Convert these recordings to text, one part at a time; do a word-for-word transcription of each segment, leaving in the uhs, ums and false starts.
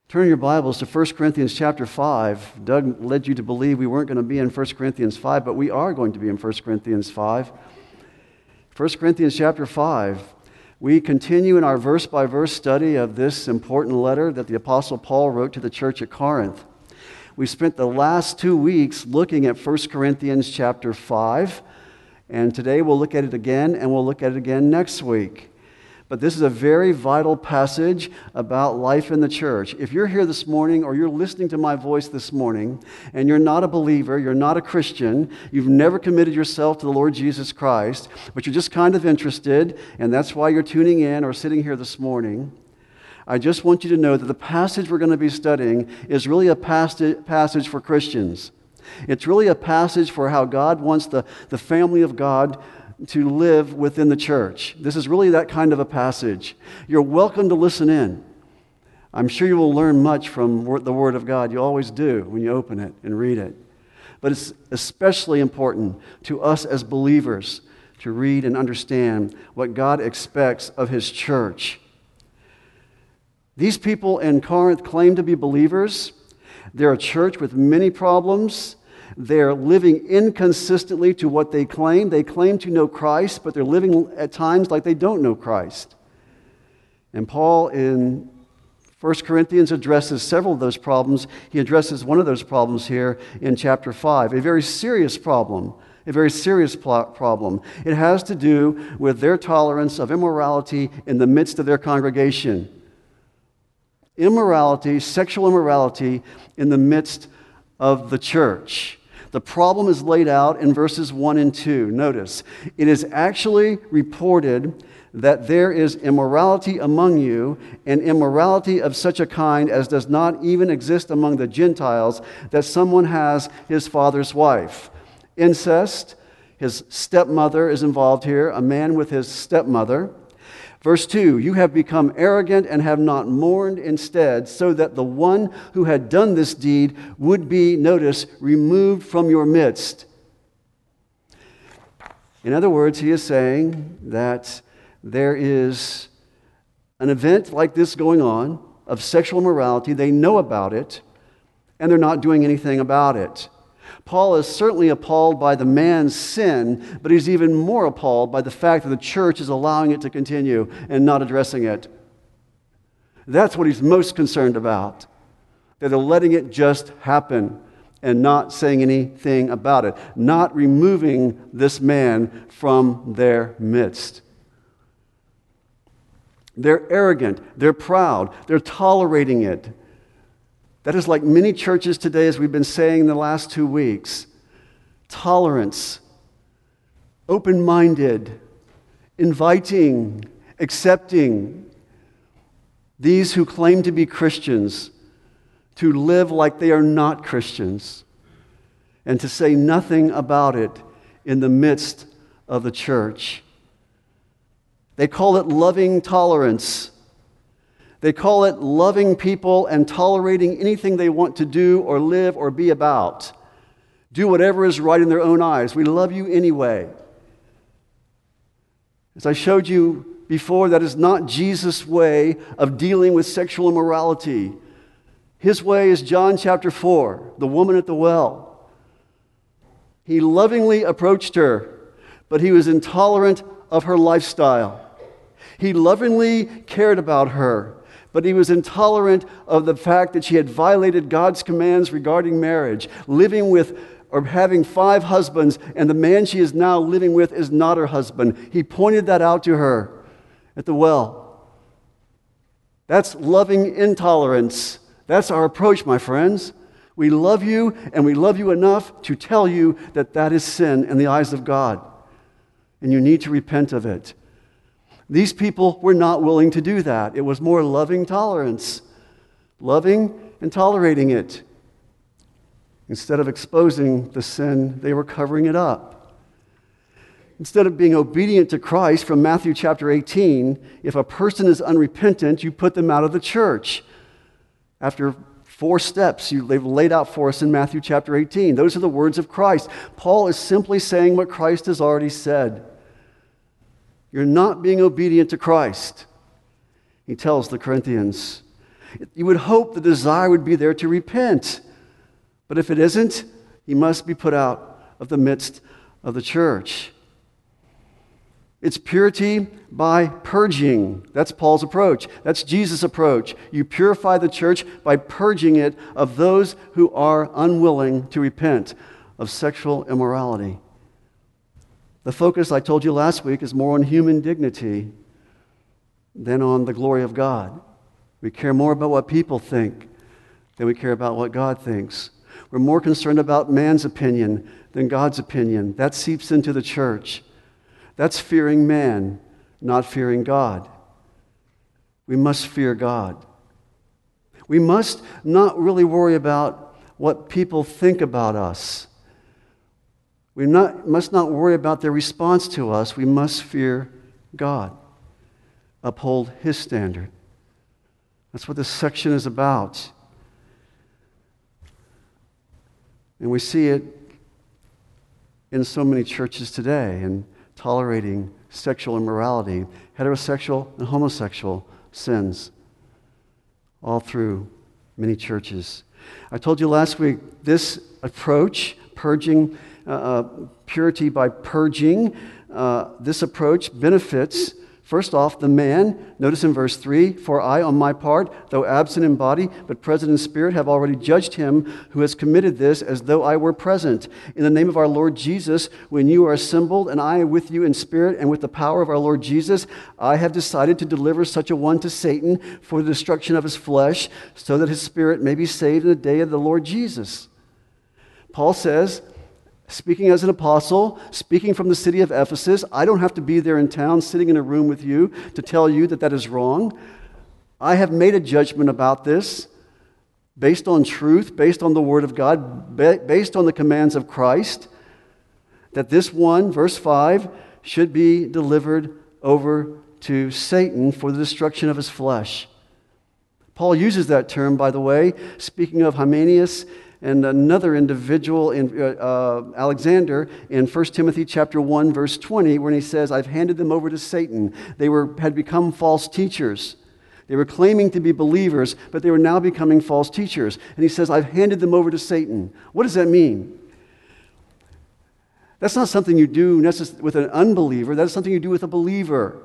Turn your Bibles to First Corinthians chapter five. Doug led you to believe we weren't going to be in First Corinthians five, but we are going to be in First Corinthians five. First Corinthians chapter five. We continue in our verse-by-verse study of this important letter that the Apostle Paul wrote to the church at Corinth. We spent the last two weeks looking at First Corinthians chapter five, and today we'll look at it again, and we'll look at it again next week. But this is a very vital passage about life in the church. If you're here this morning or you're listening to my voice this morning and you're not a believer, you're not a Christian, you've never committed yourself to the Lord Jesus Christ, but you're just kind of interested, and that's why you're tuning in or sitting here this morning, I just want you to know that the passage we're going to be studying is really a passage for Christians. It's really a passage for how God wants the, the family of God to live within the church. This is really that kind of a passage. You're welcome to listen in. I'm sure you will learn much from the Word of God. You always do when you open it and read it. But it's especially important to us as believers to read and understand what God expects of His church. These people in Corinth claim to be believers. They're a church with many problems. They're living inconsistently to what they claim. They claim to know Christ, but they're living at times like they don't know Christ. And Paul in First Corinthians addresses several of those problems. He addresses one of those problems here in chapter five, a very serious problem, a very serious problem. It has to do with their tolerance of immorality in the midst of their congregation. Immorality, sexual immorality in the midst of the church. The problem is laid out in verses one and two. Notice, it is actually reported that there is immorality among you, and immorality of such a kind as does not even exist among the Gentiles, that someone has his father's wife. Incest, his stepmother is involved here, a man with his stepmother. Verse two, you have become arrogant and have not mourned instead, so that the one who had done this deed would be, notice, removed from your midst. In other words, he is saying that there is an event like this going on of sexual immorality. They know about it, and they're not doing anything about it. Paul is certainly appalled by the man's sin, but he's even more appalled by the fact that the church is allowing it to continue and not addressing it. That's what he's most concerned about, that they're letting it just happen and not saying anything about it, not removing this man from their midst. They're arrogant, they're proud, they're tolerating it. That is like many churches today, as we've been saying in the last two weeks. Tolerance, open-minded, inviting, accepting these who claim to be Christians to live like they are not Christians and to say nothing about it in the midst of the church. They call it loving tolerance. They call it loving people and tolerating anything they want to do or live or be about. Do whatever is right in their own eyes. We love you anyway. As I showed you before, that is not Jesus' way of dealing with sexual immorality. His way is John chapter four, the woman at the well. He lovingly approached her, but he was intolerant of her lifestyle. He lovingly cared about her, but he was intolerant of the fact that she had violated God's commands regarding marriage, living with or having five husbands, and the man she is now living with is not her husband. He pointed that out to her at the well. That's loving intolerance. That's our approach, my friends. We love you, and we love you enough to tell you that that is sin in the eyes of God, and you need to repent of it. These people were not willing to do that. It was more loving tolerance, loving and tolerating it. Instead of exposing the sin, they were covering it up. Instead of being obedient to Christ from Matthew chapter eighteen, if a person is unrepentant, you put them out of the church. After four steps you, they've laid out for us in Matthew chapter eighteen. Those are the words of Christ. Paul is simply saying what Christ has already said. You're not being obedient to Christ. He tells the Corinthians, You would hope the desire would be there to repent. But if it isn't, he must be put out of the midst of the church. It's purity by purging. That's Paul's approach. That's Jesus' approach. You purify the church by purging it of those who are unwilling to repent of sexual immorality. The focus, I told you last week, is more on human dignity than on the glory of God. We care more about what people think than we care about what God thinks. We're more concerned about man's opinion than God's opinion. That seeps into the church. That's fearing man, not fearing God. We must fear God. We must not really worry about what people think about us. We not, must not worry about their response to us. We must fear God. Uphold His standard. That's what this section is about. And we see it in so many churches today, and tolerating sexual immorality, heterosexual and homosexual sins, all through many churches. I told you last week, this approach, purging, uh, uh, purity by purging, uh, this approach benefits, first off, the man. Notice in verse three, for I, on my part, though absent in body, but present in spirit, have already judged him who has committed this as though I were present. In the name of our Lord Jesus, when you are assembled, and I with you in spirit and with the power of our Lord Jesus, I have decided to deliver such a one to Satan for the destruction of his flesh, so that his spirit may be saved in the day of the Lord Jesus. Paul says, speaking as an apostle, speaking from the city of Ephesus, I don't have to be there in town sitting in a room with you to tell you that that is wrong. I have made a judgment about this based on truth, based on the Word of God, based on the commands of Christ, that this one, verse five, should be delivered over to Satan for the destruction of his flesh. Paul uses that term, by the way, speaking of Hymenaeus and another individual, in uh, uh, Alexander, in First Timothy chapter one, verse twenty, when he says, I've handed them over to Satan. They were had become false teachers. They were claiming to be believers, but they were now becoming false teachers. And he says, I've handed them over to Satan. What does that mean? That's not something you do necess- with an unbeliever. That is something you do with a believer.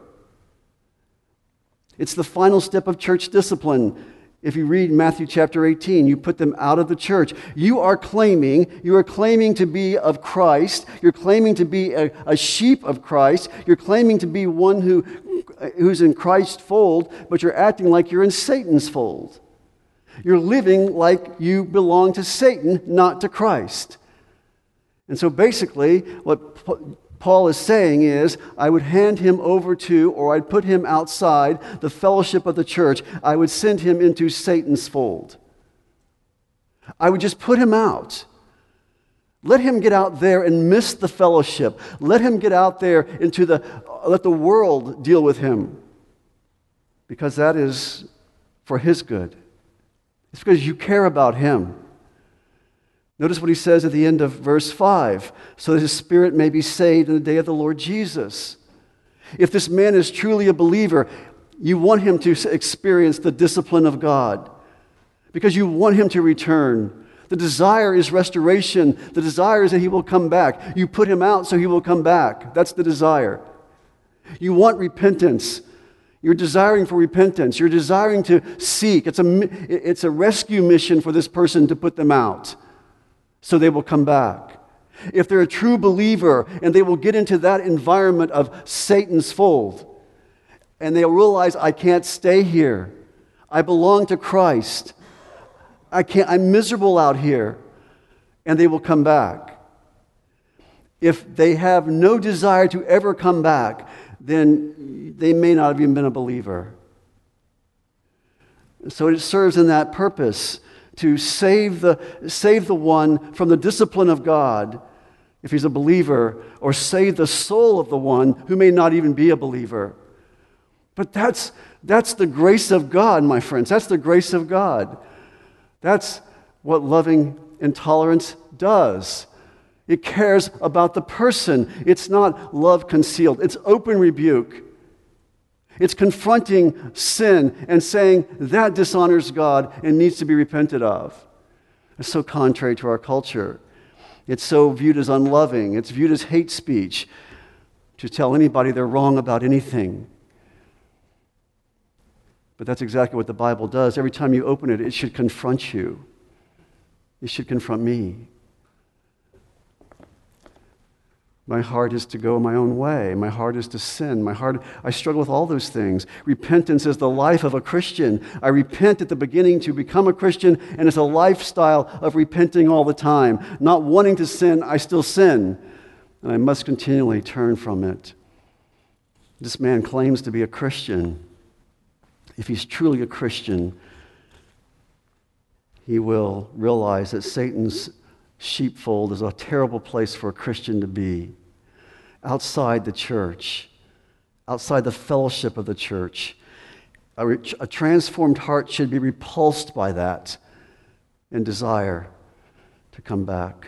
It's the final step of church discipline. If you read Matthew chapter eighteen, you put them out of the church. You are claiming, you are claiming to be of Christ. You're claiming to be a, a sheep of Christ. You're claiming to be one who, who's in Christ's fold, but you're acting like you're in Satan's fold. You're living like you belong to Satan, not to Christ. And so basically, what Paul is saying is, I would hand him over to, or I'd put him outside the fellowship of the church. I would send him into Satan's fold. I would just put him out. Let him get out there and miss the fellowship. Let him get out there into the, let the world deal with him. Because that is for his good. It's because you care about him. Notice what he says at the end of verse five, so that his spirit may be saved in the day of the Lord Jesus. If this man is truly a believer, you want him to experience the discipline of God because you want him to return. The desire is restoration. The desire is that he will come back. You put him out so he will come back. That's the desire. You want repentance. You're desiring for repentance. You're desiring to seek. It's a, it's a rescue mission for this person to put them out, so they will come back. If they're a true believer and they will get into that environment of Satan's fold and they'll realize, I can't stay here. I belong to Christ. I can't, I'm miserable out here. And they will come back. If they have no desire to ever come back, then they may not have even been a believer. So it serves in that purpose, to save the, save the one from the discipline of God, if he's a believer, or save the soul of the one who may not even be a believer. But that's, that's the grace of God, my friends. That's the grace of God. That's what loving intolerance does. It cares about the person. It's not love concealed. It's open rebuke. It's confronting sin and saying that dishonors God and needs to be repented of. It's so contrary to our culture. It's so viewed as unloving. It's viewed as hate speech to tell anybody they're wrong about anything. But that's exactly what the Bible does. Every time you open it, it should confront you. It should confront me. My heart is to go my own way. My heart is to sin. My heart, I struggle with all those things. Repentance is the life of a Christian. I repent at the beginning to become a Christian, and it's a lifestyle of repenting all the time. Not wanting to sin, I still sin, and I must continually turn from it. This man claims to be a Christian. If he's truly a Christian, he will realize that Satan's sheepfold is a terrible place for a Christian to be. Outside the church, outside the fellowship of the church, a, a transformed heart should be repulsed by that and desire to come back.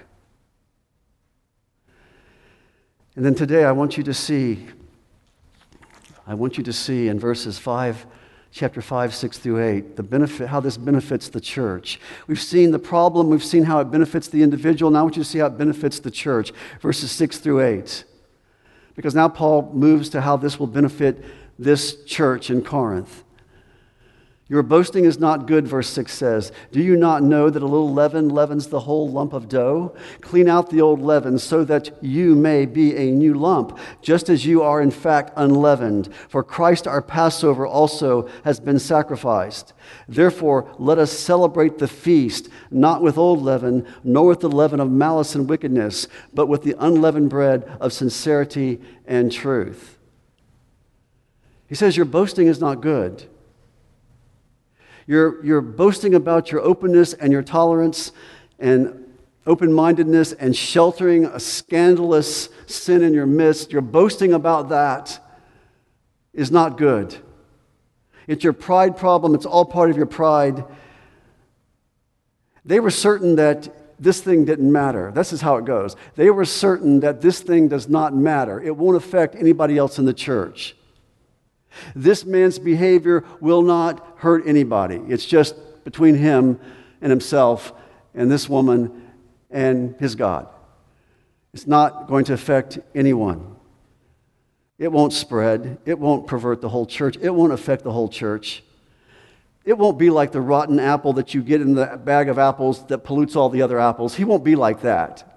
And then today I want you to see, I want you to see in verses five, chapter five, six through eight, the benefit, how this benefits the church. We've seen the problem, we've seen how it benefits the individual. Now I want you to see how it benefits the church, verses six through eight. Because now Paul moves to how this will benefit this church in Corinth. Your boasting is not good, verse six says. Do you not know that a little leaven leavens the whole lump of dough? Clean out the old leaven so that you may be a new lump, just as you are in fact unleavened. For Christ our Passover also has been sacrificed. Therefore, let us celebrate the feast, not with old leaven, nor with the leaven of malice and wickedness, but with the unleavened bread of sincerity and truth. He says your boasting is not good. You're, you're boasting about your openness and your tolerance and open-mindedness and sheltering a scandalous sin in your midst. You're boasting about that is not good. It's your pride problem. It's all part of your pride. They were certain that this thing didn't matter. This is how it goes. They were certain that this thing does not matter. It won't affect anybody else in the church. This man's behavior will not hurt anybody. It's just between him and himself and this woman and his God. It's not going to affect anyone. It won't spread. It won't pervert the whole church. It won't affect the whole church. It won't be like the rotten apple that you get in the bag of apples that pollutes all the other apples. He won't be like that.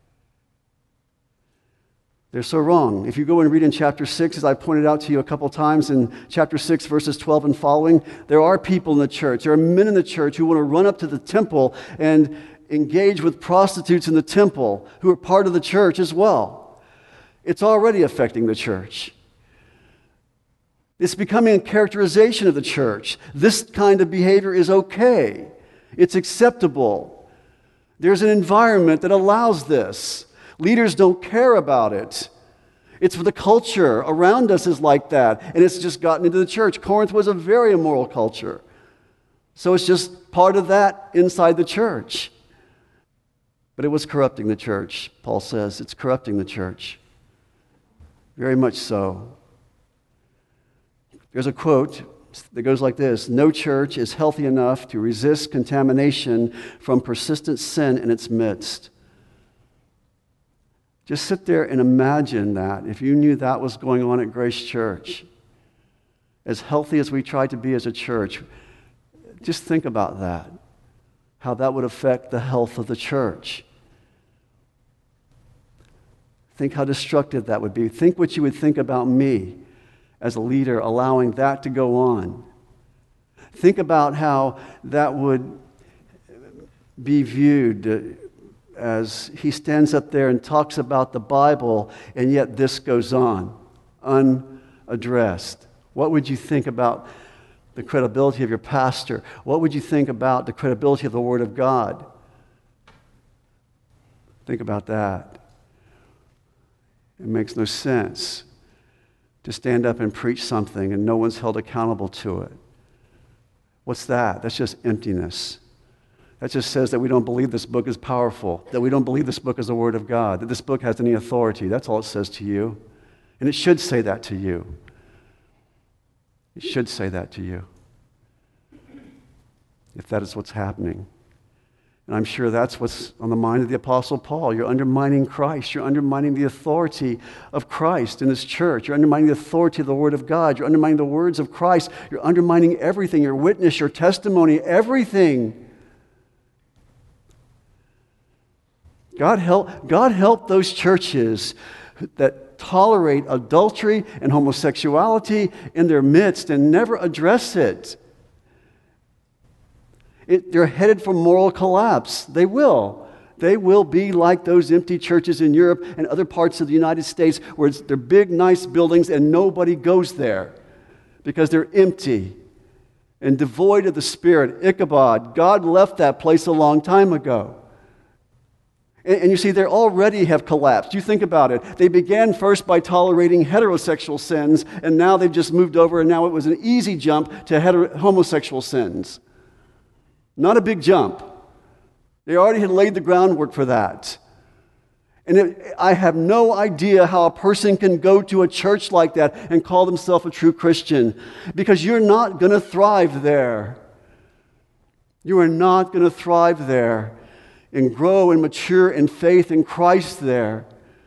They're so wrong. If you go and read in chapter six, as I pointed out to you a couple times in chapter six, verses twelve and following, there are people in the church, there are men in the church who want to run up to the temple and engage with prostitutes in the temple who are part of the church as well. It's already affecting the church. It's becoming a characterization of the church. This kind of behavior is okay. It's acceptable. There's an environment that allows this. Leaders don't care about it. It's for the culture around us is like that, and it's just gotten into the church. Corinth was a very immoral culture. So it's just part of that inside the church. But it was corrupting the church, Paul says. It's corrupting the church. Very much so. There's a quote that goes like this: no church is healthy enough to resist contamination from persistent sin in its midst. Just sit there and imagine that if you knew that was going on at Grace Church. As healthy as we try to be as a church, just think about that, how that would affect the health of the church. Think how destructive that would be. Think what you would think about me as a leader allowing that to go on. Think about how that would be viewed as he stands up there and talks about the Bible, and yet this goes on, unaddressed. What would you think about the credibility of your pastor? What would you think about the credibility of the Word of God? Think about that. It makes no sense to stand up and preach something and no one's held accountable to it. What's that? That's just emptiness. That just says that we don't believe this book is powerful, that we don't believe this book is the Word of God, that this book has any authority. That's all it says to you. And it should say that to you. It should say that to you, if that is what's happening. And I'm sure that's what's on the mind of the Apostle Paul. You're undermining Christ. You're undermining the authority of Christ in His church. You're undermining the authority of the Word of God. You're undermining the words of Christ. You're undermining everything, your witness, your testimony, everything. God help, God help those churches that tolerate adultery and homosexuality in their midst and never address it. It, they're headed for moral collapse. They will. They will be like those empty churches in Europe and other parts of the United States where it's, they're big, nice buildings and nobody goes there because they're empty and devoid of the Spirit. Ichabod, God left that place a long time ago. And, and you see, they already have collapsed. You think about it. They began first by tolerating heterosexual sins, and now they've just moved over, and now it was an easy jump to hetero- homosexual sins. Not a big jump. They already had laid the groundwork for that. And it, I have no idea how a person can go to a church like that and call themselves a true Christian, because you're not going to thrive there. You are not going to thrive there and grow and mature in faith in Christ there,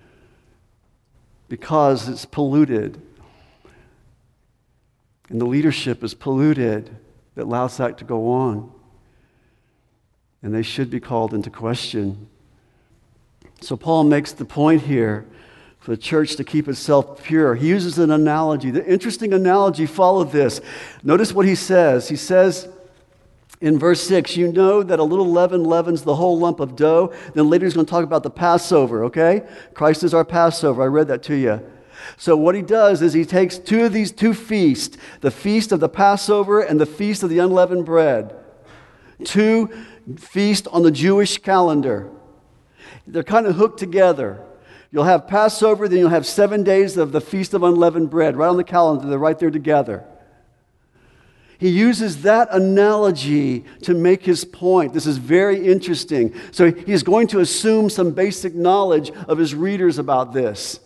because it's polluted. And the leadership is polluted that allows that to go on. And they should be called into question. So Paul makes the point here for the church to keep itself pure. He uses an analogy. The interesting analogy followed this. Notice what he says. He says in verse six, you know that a little leaven leavens the whole lump of dough. Then later he's going to talk about the Passover, okay? Christ is our Passover. I read that to you. So what he does is he takes two of these two feasts, the feast of the Passover and the feast of the unleavened bread. Two feast on the Jewish calendar. They're kind of hooked together. You'll have Passover, then you'll have seven days of the Feast of Unleavened Bread right on the calendar. They're right there together. He uses that analogy to make his point. This is very interesting. So he's going to assume some basic knowledge of his readers about this.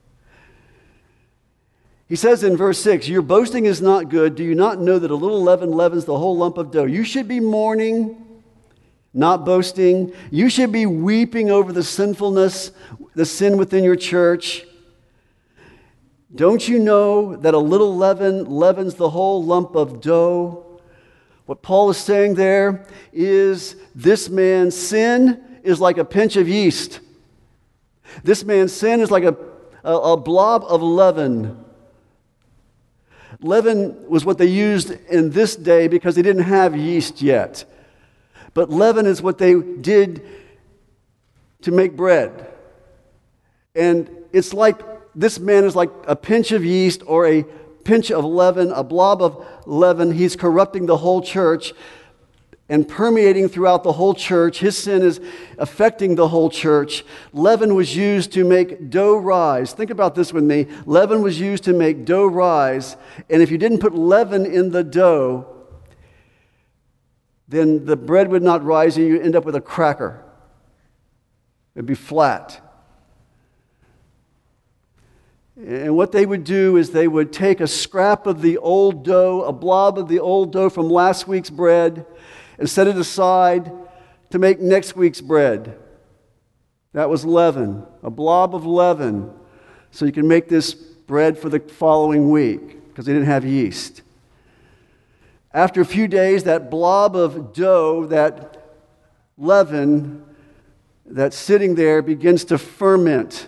He says in verse six, your boasting is not good. Do you not know that a little leaven leavens the whole lump of dough? You should be mourning, not boasting. You should be weeping over the sinfulness, the sin within your church. Don't you know that a little leaven leavens the whole lump of dough? What Paul is saying there is this man's sin is like a pinch of yeast. This man's sin is like a, a, a blob of leaven. Leaven was what they used in this day because they didn't have yeast yet. But leaven is what they did to make bread. And it's like, this man is like a pinch of yeast or a pinch of leaven, a blob of leaven. He's corrupting the whole church and permeating throughout the whole church. His sin is affecting the whole church. Leaven was used to make dough rise. Think about this with me. Leaven was used to make dough rise. And if you didn't put leaven in the dough, then the bread would not rise and you end up with a cracker. It'd be flat. And what they would do is they would take a scrap of the old dough, a blob of the old dough from last week's bread, and set it aside to make next week's bread. That was leaven, a blob of leaven, so you can make this bread for the following week, because they didn't have yeast. After a few days, that blob of dough, that leaven that's sitting there begins to ferment.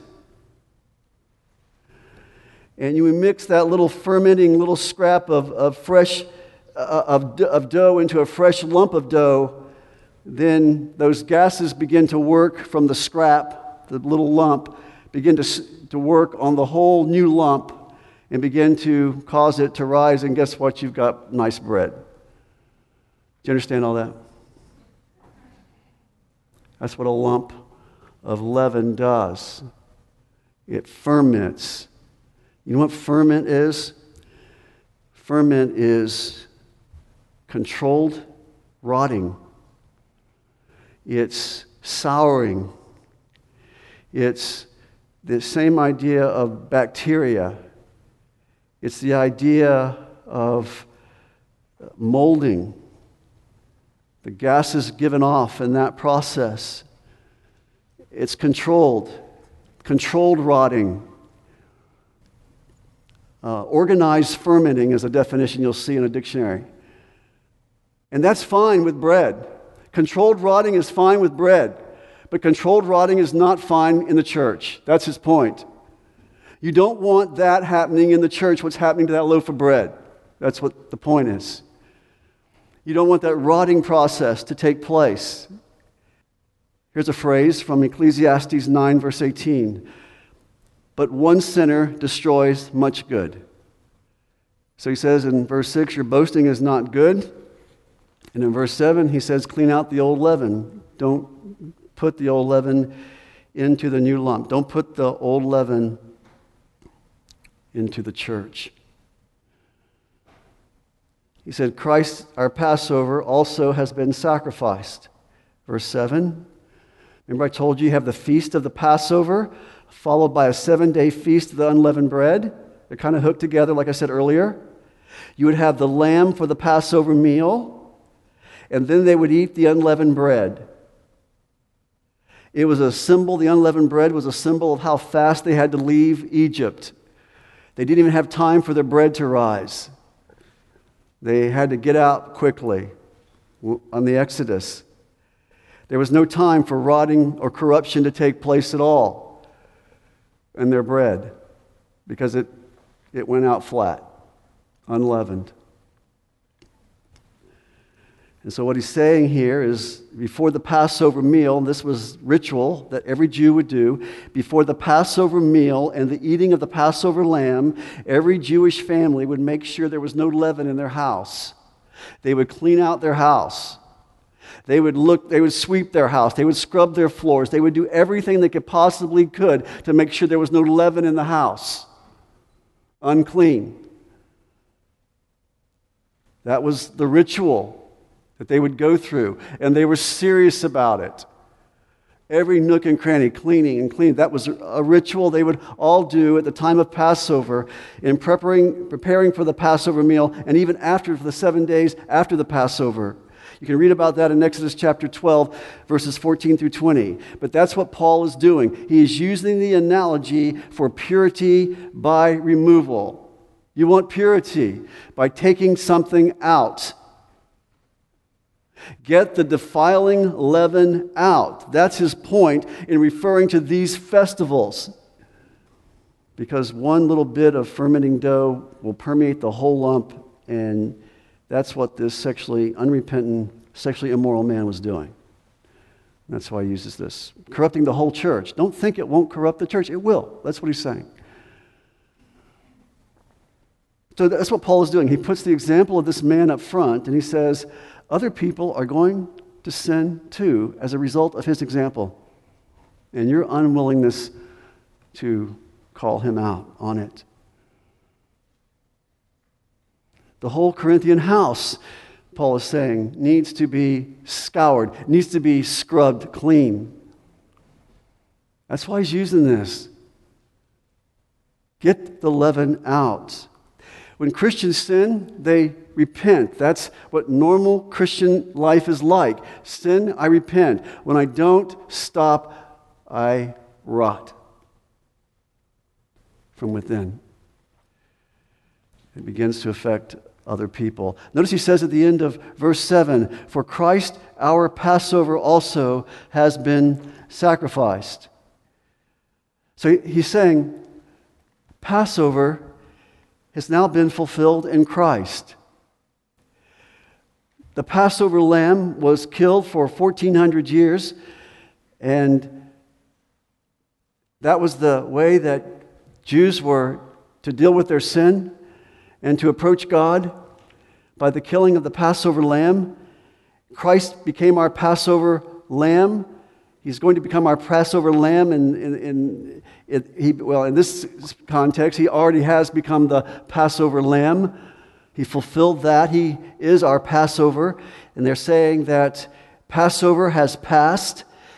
And you mix that little fermenting little scrap of, of fresh uh, of, of dough into a fresh lump of dough, then those gases begin to work from the scrap, the little lump, begin to, to work on the whole new lump and begin to cause it to rise, and guess what? You've got nice bread. Do you understand all that? That's what a lump of leaven does. It ferments. You know what ferment is? Ferment is controlled rotting. It's souring. It's the same idea of bacteria. It's the idea of molding. The gas is given off in that process. It's controlled, controlled rotting. Uh, organized fermenting is a definition you'll see in a dictionary. And that's fine with bread. Controlled rotting is fine with bread, but controlled rotting is not fine in the church. That's his point. You don't want that happening in the church, what's happening to that loaf of bread. That's what the point is. You don't want that rotting process to take place. Here's a phrase from Ecclesiastes nine, verse eighteen. But one sinner destroys much good. So he says in verse six, your boasting is not good. And in verse seven, he says, clean out the old leaven. Don't put the old leaven into the new lump. Don't put the old leaven into the church. He said, Christ, our Passover, also has been sacrificed. Verse seven. Remember I told you you have the feast of the Passover, followed by a seven-day feast of the unleavened bread. They're kind of hooked together, like I said earlier. You would have the lamb for the Passover meal, and then they would eat the unleavened bread. It was a symbol, the unleavened bread was a symbol of how fast they had to leave Egypt. They didn't even have time for their bread to rise. They had to get out quickly on the Exodus. There was no time for rotting or corruption to take place at all in their bread because it, it went out flat, unleavened. And so what he's saying here is before the Passover meal, and this was ritual that every Jew would do, before the Passover meal and the eating of the Passover lamb, every Jewish family would make sure there was no leaven in their house. They would clean out their house. They would look, they would sweep their house. They would scrub their floors. They would do everything they could possibly could to make sure there was no leaven in the house. Unclean. That was the ritual that they would go through, and they were serious about it. Every nook and cranny, cleaning and cleaning. That was a ritual they would all do at the time of Passover in preparing, preparing for the Passover meal, and even after, for the seven days after the Passover. You can read about that in Exodus chapter twelve, verses fourteen through twenty. But that's what Paul is doing. He is using the analogy for purity by removal. You want purity by taking something out. Get the defiling leaven out. That's his point in referring to these festivals. Because one little bit of fermenting dough will permeate the whole lump, and that's what this sexually unrepentant, sexually immoral man was doing. That's why he uses this. Corrupting the whole church. Don't think it won't corrupt the church. It will. That's what he's saying. So that's what Paul is doing. He puts the example of this man up front, and he says, other people are going to sin too as a result of his example. And your unwillingness to call him out on it. The whole Corinthian house, Paul is saying, needs to be scoured, needs to be scrubbed clean. That's why he's using this. Get the leaven out. When Christians sin, they repent. That's what normal Christian life is like. Sin, I repent. When I don't stop, I rot from within. It begins to affect other people. Notice he says at the end of verse seven, for Christ our Passover also has been sacrificed. So he's saying Passover has now been fulfilled in Christ. The Passover lamb was killed for fourteen hundred years, and that was the way that Jews were to deal with their sin and to approach God by the killing of the Passover lamb. Christ became our Passover lamb. He's going to become our Passover lamb, and in, in, in, he, well, in this context, he already has become the Passover lamb. He fulfilled that. He is our Passover. And they're saying that Passover has passed,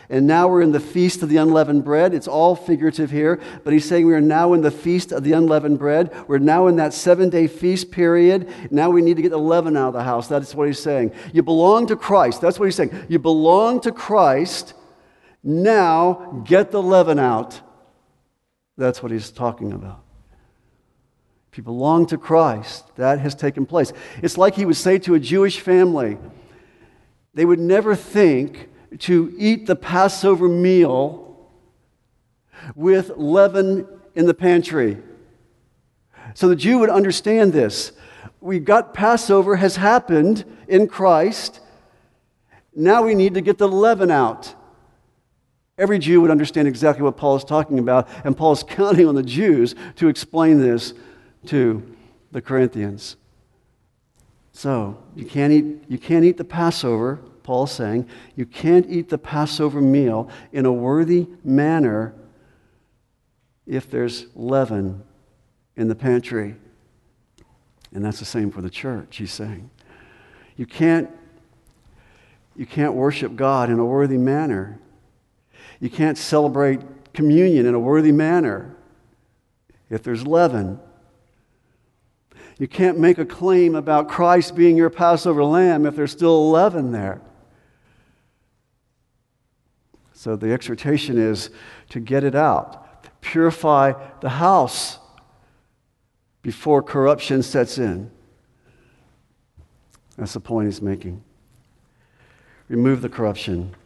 And now we're in the Feast of the Unleavened Bread. It's all figurative here, but he's saying we are now in the Feast of the Unleavened Bread. We're now in that seven-day feast period. Now we need to get the leaven out of the house. That's what he's saying. You belong to Christ. That's what he's saying. You belong to Christ. Now get the leaven out. That's what he's talking about. If you belong to Christ, that has taken place. It's like he would say to a Jewish family, they would never think to eat the Passover meal with leaven in the pantry. So the Jew would understand this. We've got Passover has happened in Christ. Now we need to get the leaven out. Every Jew would understand exactly what Paul is talking about, and Paul is counting on the Jews to explain this to the Corinthians. So, you can't eat, you can't eat the Passover, Paul's saying. You can't eat the Passover meal in a worthy manner if there's leaven in the pantry. And that's the same for the church, he's saying. You can't, you can't worship God in a worthy manner. You can't celebrate communion in a worthy manner if there's leaven. You can't make a claim about Christ being your Passover lamb if there's still leaven there. So the exhortation is to get it out. Purify the house before corruption sets in. That's the point he's making. Remove the corruption.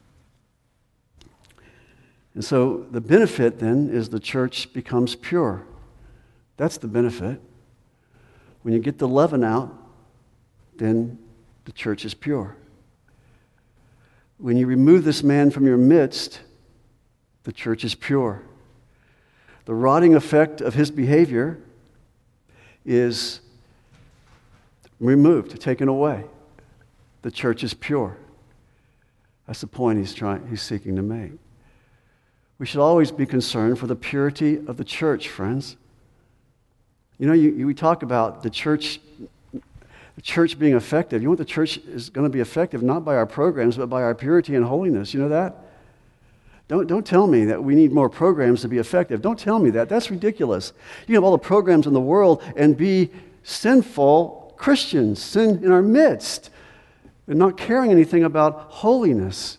And so the benefit then is the church becomes pure. That's the benefit. When you get the leaven out, then the church is pure. When you remove this man from your midst, the church is pure. The rotting effect of his behavior is removed, taken away. The church is pure. That's the point he's trying, he's seeking to make. We should always be concerned for the purity of the church, friends. You know, you, you, we talk about the church, the church being effective. You know what the church is going to be effective? Not by our programs, but by our purity and holiness. You know that? Don't, don't tell me that we need more programs to be effective. Don't tell me that. That's ridiculous. You can have all the programs in the world and be sinful Christians, sin in our midst, and not caring anything about holiness.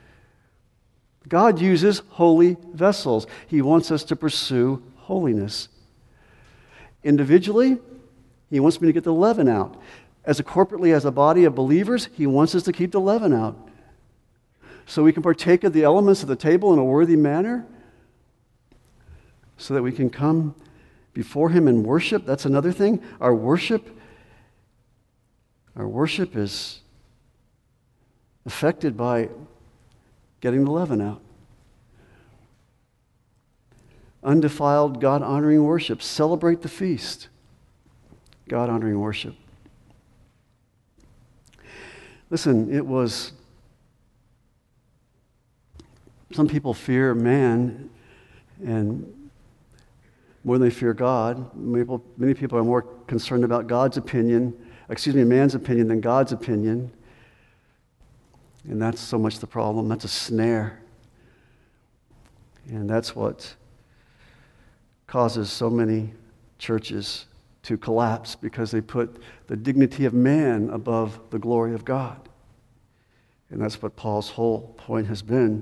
God uses holy vessels. He wants us to pursue holiness. Individually, he wants me to get the leaven out. As a corporately, as a body of believers, he wants us to keep the leaven out. So we can partake of the elements of the table in a worthy manner, so that we can come before him and worship. That's another thing. Our worship, our worship is affected by getting the leaven out. Undefiled, God-honoring worship. Celebrate the feast. God-honoring worship. Listen, it was... Some people fear man, and more than they fear God. Many people, many people are more concerned about God's opinion, excuse me, man's opinion than God's opinion. And that's so much the problem. That's a snare. And that's what causes so many churches to collapse, because they put the dignity of man above the glory of God. And that's what Paul's whole point has been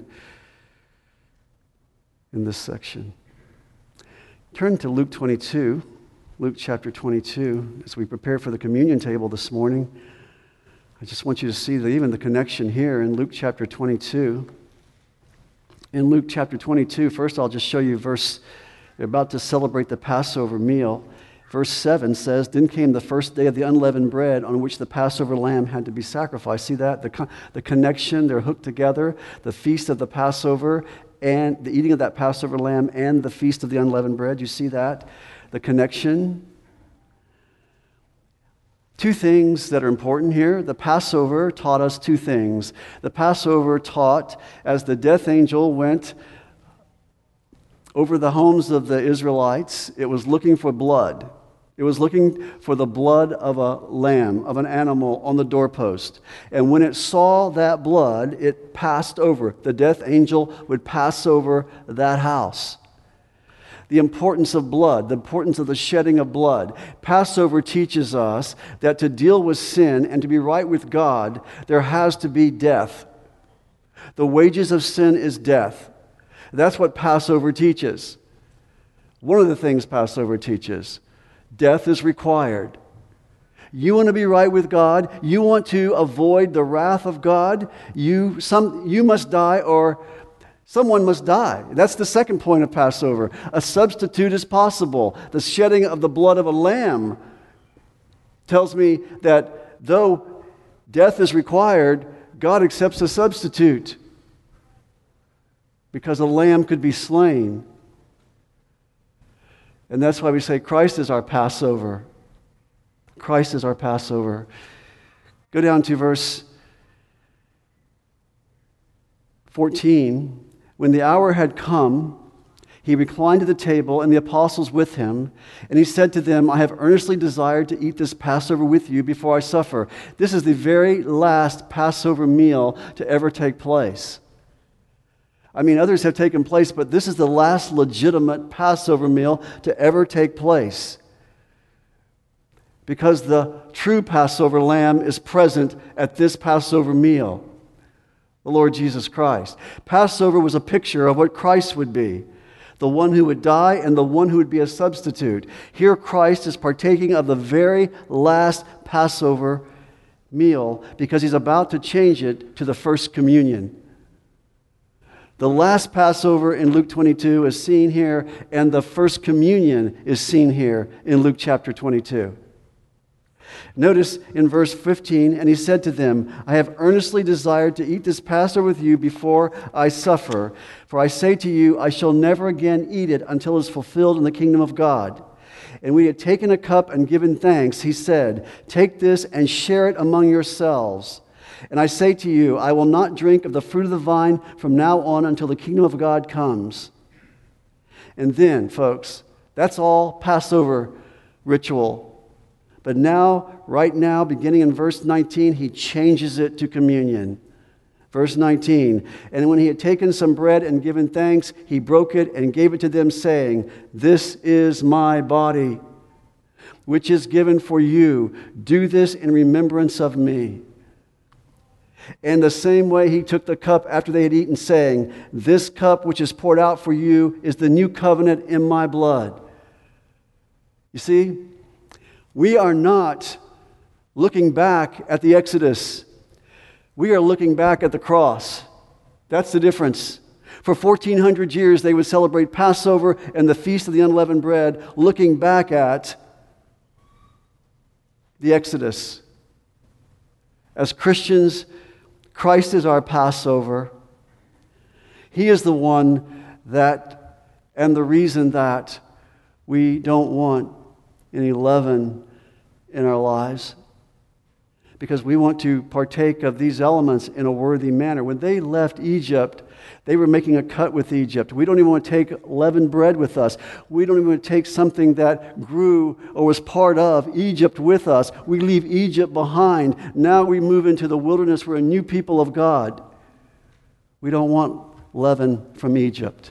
in this section. Turn to Luke twenty-two, Luke chapter twenty-two, as we prepare for the communion table this morning. I just want you to see that even the connection here in Luke chapter twenty-two. In Luke chapter twenty-two, first I'll just show you verse, they're about to celebrate the Passover meal. Verse seven says, "Then came the first day of the unleavened bread on which the Passover lamb had to be sacrificed." See that? The, con- the connection, they're hooked together. The feast of the Passover and the eating of that Passover lamb and the feast of the unleavened bread. You see that? The connection. Two things that are important here. The Passover taught us two things. The Passover taught, as the death angel went over the homes of the Israelites, it was looking for blood. It was looking for the blood of a lamb, of an animal on the doorpost. And when it saw that blood, it passed over. The death angel would pass over that house. The importance of blood, the importance of the shedding of blood. Passover teaches us that to deal with sin and to be right with God, there has to be death. The wages of sin is death. That's what Passover teaches. One of the things Passover teaches. Death is required. You want to be right with God? You want to avoid the wrath of God? You, some, you must die, or someone must die. That's the second point of Passover. A substitute is possible. The shedding of the blood of a lamb tells me that though death is required, God accepts a substitute because a lamb could be slain. And that's why we say Christ is our Passover. Christ is our Passover. Go down to verse fourteen. When the hour had come, he reclined at the table, and the apostles with him. And he said to them, I have earnestly desired to eat this Passover with you before I suffer. This is the very last Passover meal to ever take place. I mean, others have taken place, but this is the last legitimate Passover meal to ever take place. Because the true Passover lamb is present at this Passover meal, the Lord Jesus Christ. Passover was a picture of what Christ would be, the one who would die and the one who would be a substitute. Here Christ is partaking of the very last Passover meal because he's about to change it to the first communion. The last Passover in Luke twenty-two is seen here, and the first communion is seen here in Luke chapter twenty-two. Notice in verse fifteen, and he said to them, I have earnestly desired to eat this Passover with you before I suffer. For I say to you, I shall never again eat it until it is fulfilled in the kingdom of God. And when he had taken a cup and given thanks, he said, take this and share it among yourselves. And I say to you, I will not drink of the fruit of the vine from now on until the kingdom of God comes. And then, folks, that's all Passover ritual. But now, right now, beginning in verse nineteen, he changes it to communion. Verse nineteen, and when he had taken some bread and given thanks, he broke it and gave it to them, saying, this is my body, which is given for you. Do this in remembrance of me. And the same way he took the cup after they had eaten, saying, this cup which is poured out for you is the new covenant in my blood. You see, we are not looking back at the Exodus. We are looking back at the cross. That's the difference. For fourteen hundred years, they would celebrate Passover and the Feast of the Unleavened Bread, looking back at the Exodus. As Christians, Christ is our Passover. He is the one that, and the reason that we don't want any leaven in our lives, because we want to partake of these elements in a worthy manner. When they left Egypt, they were making a cut with Egypt. We don't even want to take leavened bread with us. We don't even want to take something that grew or was part of Egypt with us. We leave Egypt behind. Now we move into the wilderness. We're a new people of God. We don't want leaven from Egypt.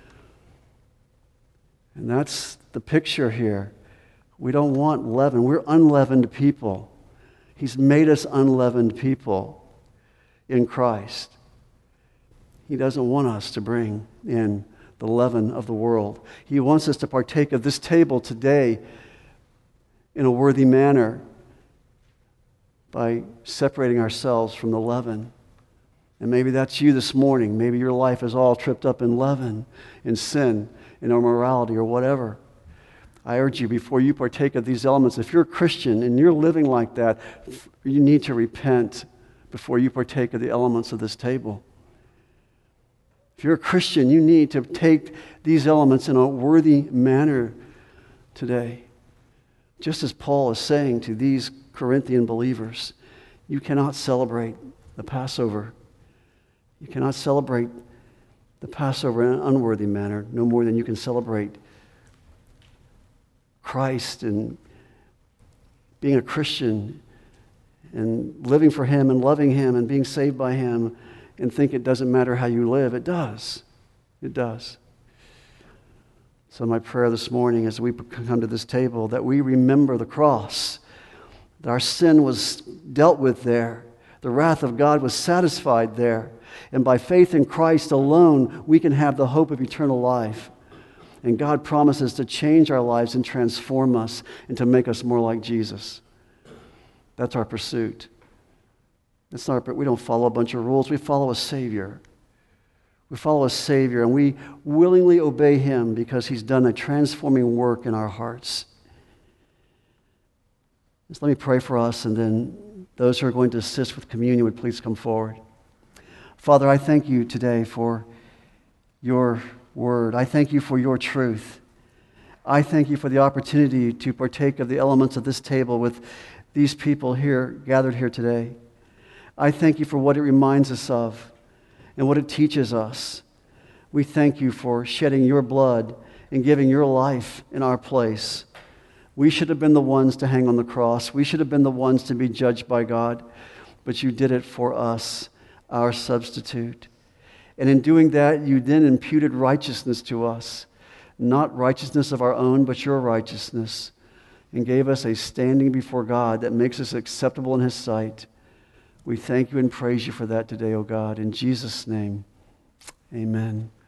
And that's the picture here. We don't want leaven. We're unleavened people. He's made us unleavened people in Christ. He doesn't want us to bring in the leaven of the world. He wants us to partake of this table today in a worthy manner by separating ourselves from the leaven. And maybe that's you this morning. Maybe your life is all tripped up in leaven, in sin, in immorality, or whatever. I urge you, before you partake of these elements, if you're a Christian and you're living like that, you need to repent before you partake of the elements of this table. If you're a Christian, you need to take these elements in a worthy manner today. Just as Paul is saying to these Corinthian believers, you cannot celebrate the Passover. You cannot celebrate the Passover in an unworthy manner, no more than you can celebrate Christ and being a Christian and living for Him and loving Him and being saved by Him and think it doesn't matter how you live. It does. It does. So my prayer this morning as we come to this table, that we remember the cross, that our sin was dealt with there. The wrath of God was satisfied there. And by faith in Christ alone, we can have the hope of eternal life. And God promises to change our lives and transform us and to make us more like Jesus. That's our pursuit. It's not, we don't follow a bunch of rules. We follow a Savior. We follow a Savior, and we willingly obey Him because He's done a transforming work in our hearts. Just let me pray for us, and then those who are going to assist with communion would please come forward. Father, I thank you today for your word. I thank you for your truth. I thank you for the opportunity to partake of the elements of this table with these people here, gathered here today. I thank you for what it reminds us of and what it teaches us. We thank you for shedding your blood and giving your life in our place. We should have been the ones to hang on the cross. We should have been the ones to be judged by God, but you did it for us, our substitute. And in doing that, you then imputed righteousness to us, not righteousness of our own, but your righteousness, and gave us a standing before God that makes us acceptable in His sight. We thank you and praise you for that today, O God. In Jesus' name, amen.